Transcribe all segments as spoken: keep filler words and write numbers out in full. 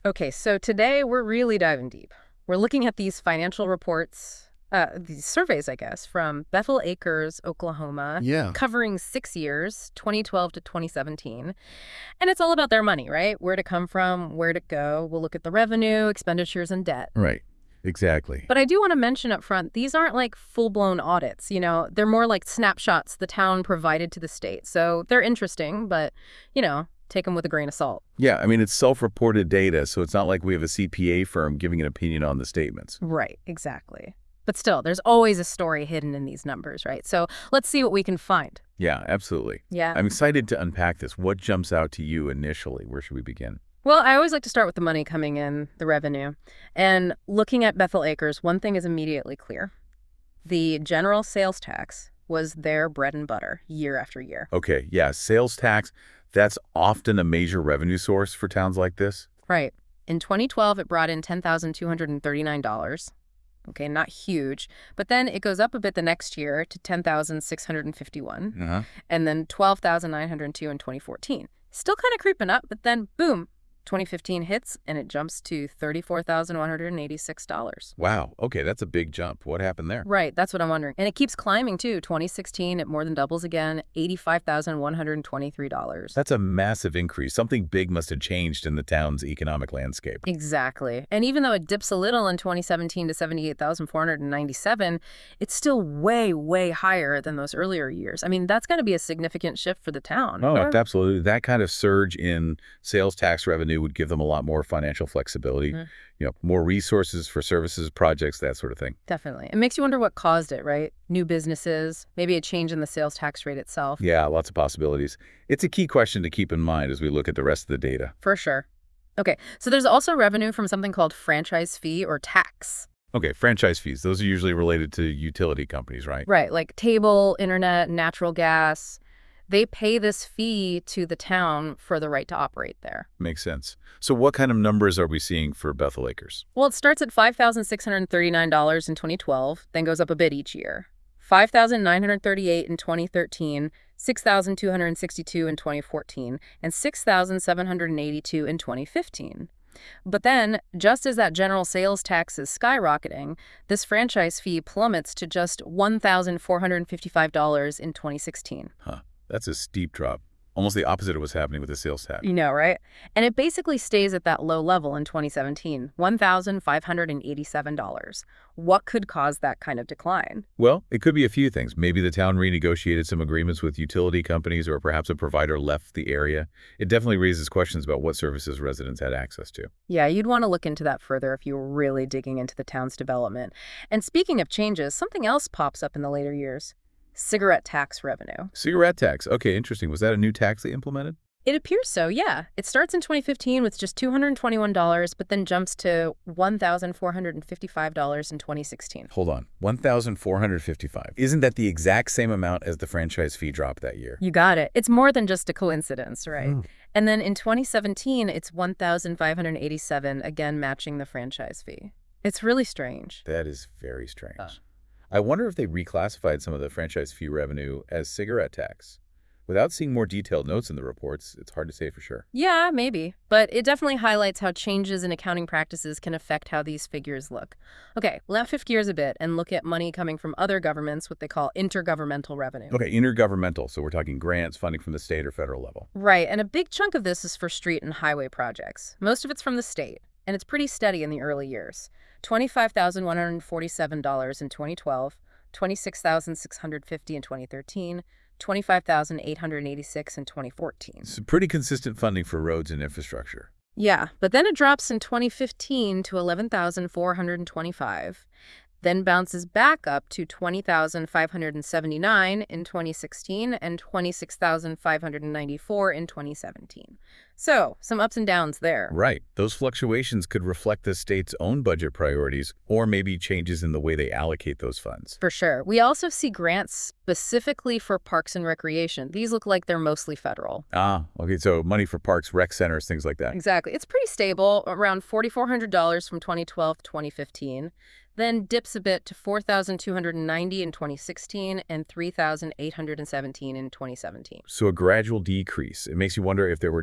Okay, so today we're really diving deep. We're looking at these financial reports, uh, these surveys, I guess, from Bethel Acres, Oklahoma, Yeah, covering six years, twenty twelve to twenty seventeen. And it's all about their money, right? Where to come from, where to go. We'll look at the revenue, expenditures, and debt. right. Exactly. But I do want to mention up front, these aren't like full-blown audits, you know, they're more like snapshots the town provided to the state. So they're interesting, but, you know, take them with a grain of salt. Yeah, I mean, it's self-reported data, so it's not like we have a C P A firm giving an opinion on the statements. Right, exactly. But still, there's always a story hidden in these numbers, right? So let's see what we can find. Yeah, absolutely. Yeah. I'm excited to unpack this. What jumps out to you initially? Where should we begin? Well, I always like to start with the money coming in, the revenue. And looking at Bethel Acres, one thing is immediately clear. The general sales tax was their bread and butter year after year. Okay, yeah, sales tax, that's often a major revenue source for towns like this. Right. In twenty twelve, it brought in ten thousand two hundred thirty-nine dollars. Okay, not huge. But then it goes up a bit the next year to ten thousand six hundred fifty-one, Uh-huh. and then twelve thousand nine hundred two in twenty fourteen. Still kind of creeping up, but then boom, twenty fifteen hits and it jumps to thirty-four thousand one hundred eighty-six dollars. Wow, okay, that's a big jump. What happened there? Right, that's what I'm wondering. And it keeps climbing too. twenty sixteen, it more than doubles again, eighty-five thousand one hundred twenty-three dollars. That's a massive increase. Something big must have changed in the town's economic landscape. Exactly. And even though it dips a little in twenty seventeen to seventy-eight thousand four hundred ninety-seven, it's still way, way higher than those earlier years. I mean, that's going to be a significant shift for the town. Oh, Or- absolutely. That kind of surge in sales tax revenue would give them a lot more financial flexibility, Mhm. you know, more resources for services, projects, that sort of thing. Definitely. It makes you wonder what caused it, right? New businesses, maybe a change in the sales tax rate itself. Yeah, lots of possibilities. It's a key question to keep in mind as we look at the rest of the data. For sure. Okay, so there's also revenue from something called franchise fee or tax. Okay, franchise fees. Those are usually related to utility companies, right? Right, like cable, internet, natural gas. They pay this fee to the town for the right to operate there. Makes sense. So what kind of numbers are we seeing for Bethel Acres? Well, it starts at five thousand six hundred thirty-nine dollars in twenty twelve, then goes up a bit each year. five thousand nine hundred thirty-eight dollars in twenty thirteen, six thousand two hundred sixty-two dollars in twenty fourteen, and six thousand seven hundred eighty-two dollars in twenty fifteen. But then, just as that general sales tax is skyrocketing, this franchise fee plummets to just one thousand four hundred fifty-five dollars in twenty sixteen. Huh, that's a steep drop. Almost the opposite of what's happening with the sales tax. You know, right? And it basically stays at that low level in twenty seventeen, one thousand five hundred eighty-seven dollars. What could cause that kind of decline? Well, it could be a few things. Maybe the town renegotiated some agreements with utility companies, or perhaps a provider left the area. It definitely raises questions about what services residents had access to. Yeah, you'd want to look into that further if you were really digging into the town's development. And speaking of changes, something else pops up in the later years. Cigarette tax revenue. Cigarette tax. Okay, interesting. Was that a new tax they implemented? It appears so, yeah. It starts in twenty fifteen with just two hundred twenty-one dollars, but then jumps to one thousand four hundred fifty-five dollars in twenty sixteen. Hold on. one thousand four hundred fifty-five. Isn't that the exact same amount as the franchise fee drop that year? You got it. It's more than just a coincidence, right? Hmm. And then in twenty seventeen, it's one thousand five hundred eighty-seven, again matching the franchise fee. It's really strange. That is very strange. Uh. I wonder if they reclassified some of the franchise fee revenue as cigarette tax. Without seeing more detailed notes in the reports, it's hard to say for sure. Yeah, maybe. But it definitely highlights how changes in accounting practices can affect how these figures look. Okay, let's shift gears a bit and look at money coming from other governments, what they call intergovernmental revenue. Okay, intergovernmental. So we're talking grants, funding from the state or federal level. Right, and a big chunk of this is for street and highway projects. Most of it's from the state, and it's pretty steady in the early years. twenty-five thousand one hundred forty-seven dollars in twenty twelve, twenty-six thousand six hundred fifty dollars in twenty thirteen, twenty-five thousand eight hundred eighty-six dollars in twenty fourteen. It's pretty consistent funding for roads and infrastructure. Yeah, but then it drops in twenty fifteen to eleven thousand four hundred twenty-five, then bounces back up to twenty thousand five hundred seventy-nine in twenty sixteen and twenty-six thousand five hundred ninety-four in twenty seventeen. So, some ups and downs there. Right. Those fluctuations could reflect the state's own budget priorities or maybe changes in the way they allocate those funds. For sure. We also see grants specifically for parks and recreation. These look like they're mostly federal. Ah, okay. So money for parks, rec centers, things like that. Exactly. It's pretty stable, around four thousand four hundred dollars from twenty twelve to twenty fifteen. Then dips a bit to four thousand two hundred ninety dollars in twenty sixteen and three thousand eight hundred seventeen dollars in twenty seventeen. So a gradual decrease. It makes you wonder if there were changes in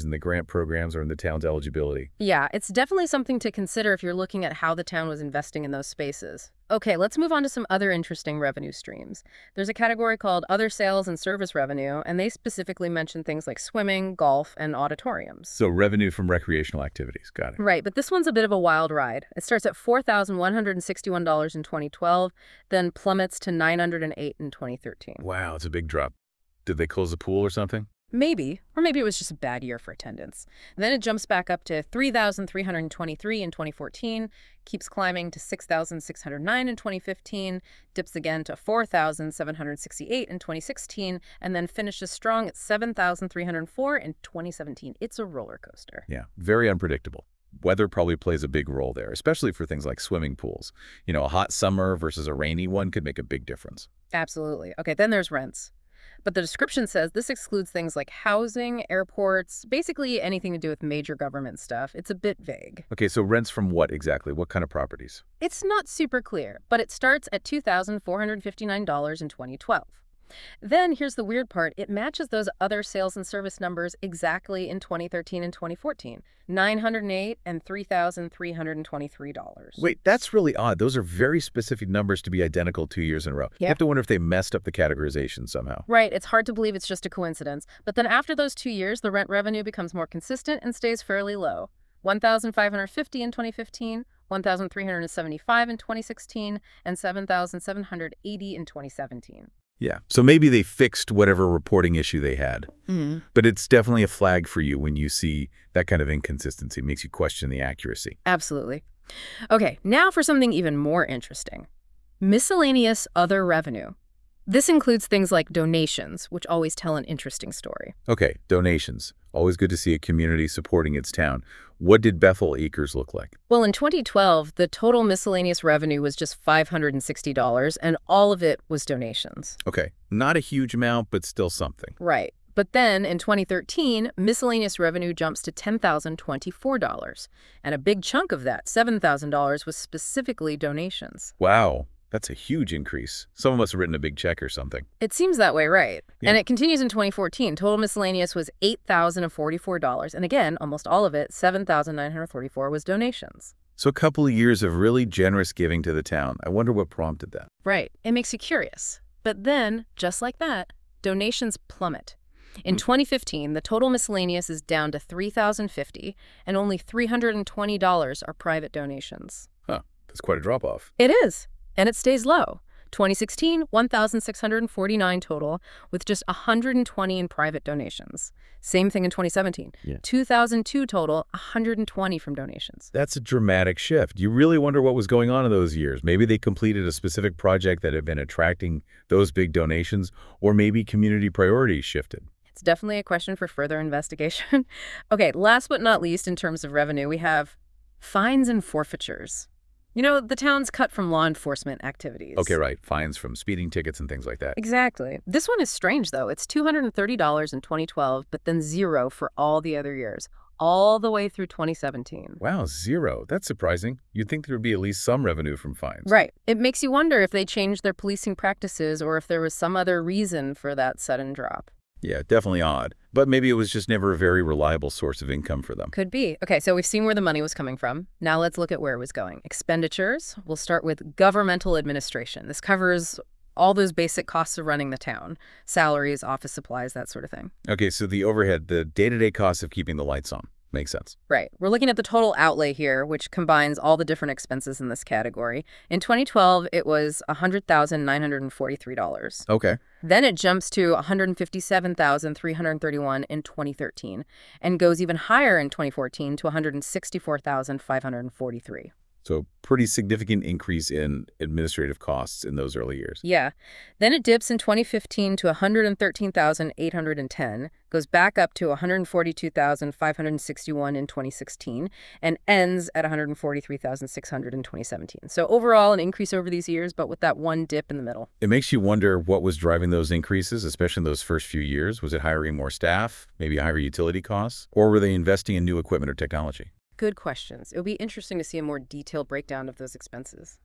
in the grant programs or in the town's eligibility. Yeah, it's definitely something to consider if you're looking at how the town was investing in those spaces. Okay, let's move on to some other interesting revenue streams. There's a category called Other Sales and Service Revenue, and they specifically mention things like swimming, golf, and auditoriums. So revenue from recreational activities. Got it. Right, but this one's a bit of a wild ride. It starts at four thousand one hundred sixty-one dollars in twenty twelve, then plummets to nine hundred eight dollars in twenty thirteen. Wow, it's a big drop. Did they close the pool or something? Maybe, or maybe it was just a bad year for attendance. Then it jumps back up to three thousand three hundred twenty-three in twenty fourteen, keeps climbing to six thousand six hundred nine in twenty fifteen, dips again to four thousand seven hundred sixty-eight in twenty sixteen, and then finishes strong at seven thousand three hundred four in twenty seventeen. It's a roller coaster. Yeah, very unpredictable. Weather probably plays a big role there, especially for things like swimming pools. You know, a hot summer versus a rainy one could make a big difference. Absolutely. Okay, then there's rents. But the description says this excludes things like housing, airports, basically anything to do with major government stuff. It's a bit vague. Okay, so rents from what exactly? What kind of properties? It's not super clear, but it starts at two thousand four hundred fifty-nine dollars in twenty twelve. Then here's the weird part. It matches those other sales and service numbers exactly in twenty thirteen and twenty fourteen, nine hundred eight dollars and three thousand three hundred twenty-three dollars. Wait, that's really odd. Those are very specific numbers to be identical two years in a row. You Yep. have to wonder if they messed up the categorization somehow. Right, it's hard to believe it's just a coincidence. But then after those two years, the rent revenue becomes more consistent and stays fairly low. one thousand five hundred fifty dollars in twenty fifteen, one thousand three hundred seventy-five dollars in twenty sixteen, and seven thousand seven hundred eighty dollars in twenty seventeen. Yeah, so maybe they fixed whatever reporting issue they had. Mm-hmm. But it's definitely a flag for you when you see that kind of inconsistency. It makes you question the accuracy. Absolutely. Okay, now for something even more interesting. Miscellaneous other revenue. This includes things like donations, which always tell an interesting story. Okay, donations. Always good to see a community supporting its town. What did Bethel Acres look like? Well, in twenty twelve, the total miscellaneous revenue was just five hundred sixty dollars, and all of it was donations. Okay, not a huge amount, but still something. Right. But then in twenty thirteen, miscellaneous revenue jumps to ten thousand twenty-four dollars. And a big chunk of that, seven thousand dollars, was specifically donations. Wow, that's a huge increase. Someone must have written a big check or something. It seems that way, right? Yeah. And it continues in twenty fourteen. Total miscellaneous was eight thousand forty-four dollars. And again, almost all of it, seven thousand nine hundred forty-four dollars, was donations. So a couple of years of really generous giving to the town. I wonder what prompted that. Right. It makes you curious. But then, just like that, donations plummet. In twenty fifteen, the total miscellaneous is down to three thousand fifty dollars, and only three hundred twenty dollars are private donations. Huh, that's quite a drop-off. It is, and it stays low. twenty sixteen, one thousand six hundred forty-nine total, with just one hundred twenty in private donations. Same thing in twenty seventeen. Yeah. two thousand two total, one hundred twenty from donations. That's a dramatic shift. You really wonder what was going on in those years. Maybe they completed a specific project that had been attracting those big donations, or maybe community priorities shifted. It's definitely a question for further investigation. Okay, last but not least in terms of revenue, we have fines and forfeitures. You know, the town's cut from law enforcement activities. Okay, right. Fines from speeding tickets and things like that. Exactly. This one is strange, though. It's two hundred thirty dollars in twenty twelve, but then zero for all the other years, all the way through twenty seventeen. Wow, zero. That's surprising. You'd think there would be at least some revenue from fines. Right. It makes you wonder if they changed their policing practices or if there was some other reason for that sudden drop. Yeah, definitely odd. But maybe it was just never a very reliable source of income for them. Could be. Okay, so we've seen where the money was coming from. Now let's look at where it was going. Expenditures. We'll start with governmental administration. This covers all those basic costs of running the town. Salaries, office supplies, that sort of thing. Okay, so the overhead, the day-to-day costs of keeping the lights on. Makes sense. Right. We're looking at the total outlay here, which combines all the different expenses in this category. In twenty twelve, it was one hundred thousand nine hundred forty-three dollars. Okay. Then it jumps to one hundred fifty-seven thousand three hundred thirty-one dollars in twenty thirteen and goes even higher in twenty fourteen to one hundred sixty-four thousand five hundred forty-three dollars. So pretty significant increase in administrative costs in those early years. Yeah. Then it dips in twenty fifteen to one hundred thirteen thousand eight hundred ten dollars, goes back up to one hundred forty-two thousand five hundred sixty-one dollars in twenty sixteen, and ends at one hundred forty-three thousand six hundred dollars in twenty seventeen. So overall, an increase over these years, but with that one dip in the middle. It makes you wonder what was driving those increases, especially in those first few years. Was it hiring more staff, maybe higher utility costs, or were they investing in new equipment or technology? Good questions. It would be interesting to see a more detailed breakdown of those expenses.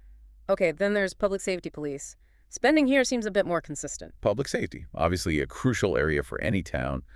Okay, then there's public safety police. Spending here seems a bit more consistent. Public safety, obviously a crucial area for any town.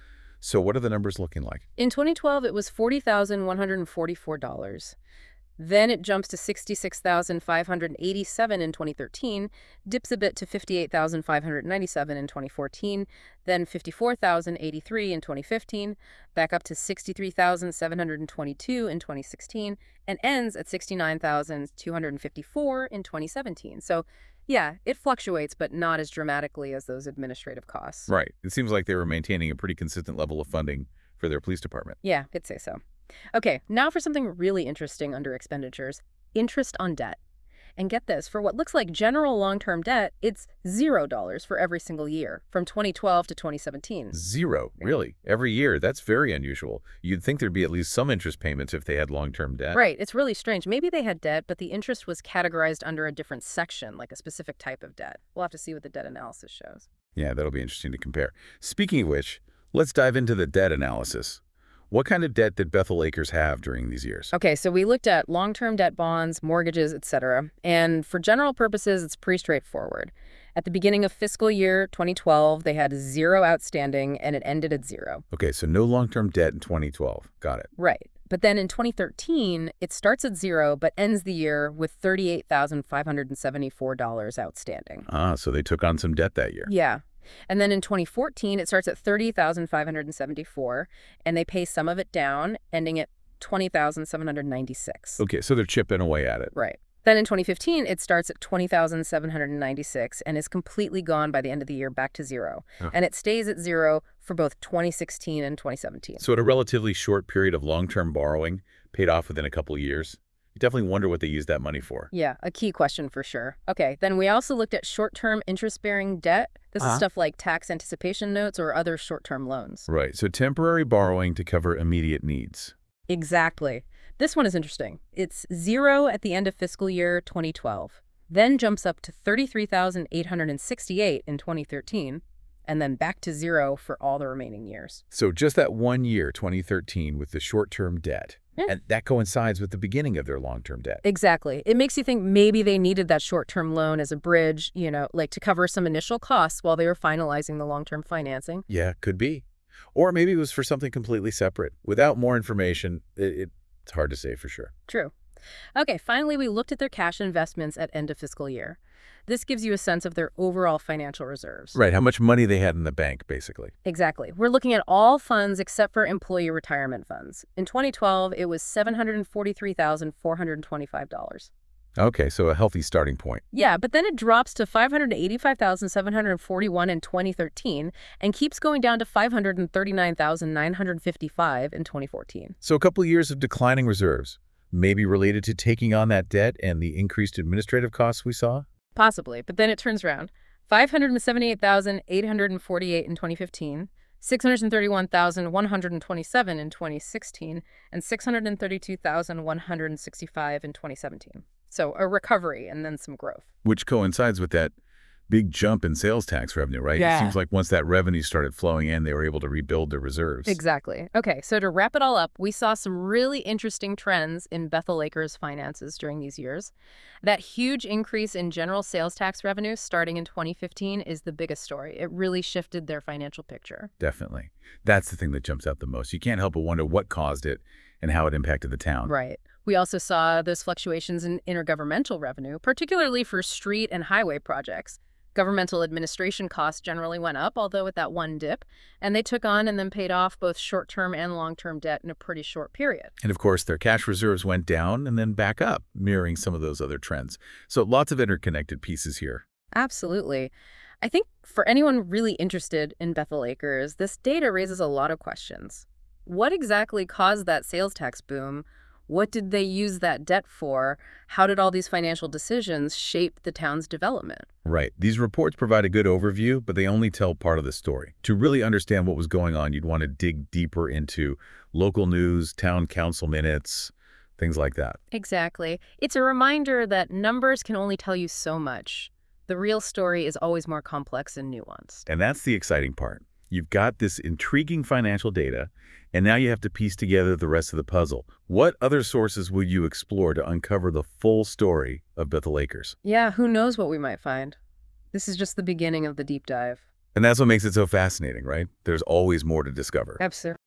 So what are the numbers looking like? In twenty twelve, it was forty thousand one hundred forty-four dollars. Then it jumps to sixty-six thousand five hundred eighty-seven dollars in twenty thirteen, dips a bit to fifty-eight thousand five hundred ninety-seven dollars in twenty fourteen, then fifty-four thousand eighty-three dollars in twenty fifteen, back up to sixty-three thousand seven hundred twenty-two dollars in twenty sixteen, and ends at sixty-nine thousand two hundred fifty-four dollars in twenty seventeen. So, yeah, it fluctuates, but not as dramatically as those administrative costs. Right. It seems like they were maintaining a pretty consistent level of funding for their police department. Yeah, I'd say so. Okay, now for something really interesting under expenditures, interest on debt. And get this, for what looks like general long-term debt, it's zero dollars for every single year, from twenty twelve to twenty seventeen. Zero, really? Every year? That's very unusual. You'd think there'd be at least some interest payments if they had long-term debt. Right, it's really strange. Maybe they had debt, but the interest was categorized under a different section, like a specific type of debt. We'll have to see what the debt analysis shows. Yeah, that'll be interesting to compare. Speaking of which, let's dive into the debt analysis. What kind of debt did Bethel Acres have during these years? Okay, so we looked at long-term debt bonds, mortgages, et cetera. And for general purposes, it's pretty straightforward. At the beginning of fiscal year twenty twelve, they had zero outstanding, and it ended at zero. Okay, so no long-term debt in twenty twelve. Got it. Right. But then in twenty thirteen, it starts at zero, but ends the year with thirty-eight thousand five hundred seventy-four dollars outstanding. Ah, so they took on some debt that year. Yeah. And then in twenty fourteen, it starts at thirty thousand five hundred seventy-four dollars, and they pay some of it down, ending at twenty thousand seven hundred ninety-six dollars. Okay, so they're chipping away at it. Right. Then in twenty fifteen, it starts at twenty thousand seven hundred ninety-six dollars and is completely gone by the end of the year, back to zero. Huh. And it stays at zero for both twenty sixteen and twenty seventeen. So at a relatively short period of long-term borrowing, paid off within a couple of years, you definitely wonder what they used that money for. Yeah, a key question for sure. Okay, then we also looked at short-term interest-bearing debt. This Uh-huh. is stuff like tax anticipation notes or other short-term loans. Right, so temporary borrowing to cover immediate needs. Exactly. This one is interesting. It's zero at the end of fiscal year twenty twelve, then jumps up to thirty-three thousand eight hundred sixty-eight in twenty thirteen, and then back to zero for all the remaining years. So just that one year, twenty thirteen, with the short-term debt. Yeah. And that coincides with the beginning of their long-term debt. Exactly. It makes you think maybe they needed that short-term loan as a bridge, you know, like to cover some initial costs while they were finalizing the long-term financing. Yeah, could be. Or maybe it was for something completely separate. Without more information, it, it, it's hard to say for sure. True. Okay, finally, we looked at their cash investments at end of fiscal year. This gives you a sense of their overall financial reserves. Right, how much money they had in the bank, basically. Exactly. We're looking at all funds except for employee retirement funds. In twenty twelve, it was seven hundred forty-three thousand four hundred twenty-five dollars. Okay, so a healthy starting point. Yeah, but then it drops to five hundred eighty-five thousand seven hundred forty-one in twenty thirteen and keeps going down to five hundred thirty-nine thousand nine hundred fifty-five in twenty fourteen. So a couple of years of declining reserves, maybe related to taking on that debt and the increased administrative costs we saw? Possibly, but then it turns around. five hundred seventy-eight thousand eight hundred forty-eight in twenty fifteen, six hundred thirty-one thousand one hundred twenty-seven in twenty sixteen, and six hundred thirty-two thousand one hundred sixty-five in twenty seventeen. So a recovery and then some growth. Which coincides with that big jump in sales tax revenue, right? Yeah. It seems like once that revenue started flowing in, they were able to rebuild their reserves. Exactly. Okay, so to wrap it all up, we saw some really interesting trends in Bethel Acres finances during these years. That huge increase in general sales tax revenue starting in twenty fifteen is the biggest story. It really shifted their financial picture. Definitely. That's the thing that jumps out the most. You can't help but wonder what caused it and how it impacted the town. Right. We also saw those fluctuations in intergovernmental revenue, particularly for street and highway projects. Governmental administration costs generally went up, although with that one dip, and they took on and then paid off both short-term and long-term debt in a pretty short period. And of course, their cash reserves went down and then back up, mirroring some of those other trends. So lots of interconnected pieces here. Absolutely. I think for anyone really interested in Bethel Acres, this data raises a lot of questions. What exactly caused that sales tax boom? What did they use that debt for? How did all these financial decisions shape the town's development? Right. These reports provide a good overview, but they only tell part of the story. To really understand what was going on, you'd want to dig deeper into local news, town council minutes, things like that. Exactly. It's a reminder that numbers can only tell you so much. The real story is always more complex and nuanced. And that's the exciting part. You've got this intriguing financial data, and now you have to piece together the rest of the puzzle. What other sources will you explore to uncover the full story of Bethel Acres? Yeah, who knows what we might find? This is just the beginning of the deep dive. And that's what makes it so fascinating, right? There's always more to discover. Absolutely.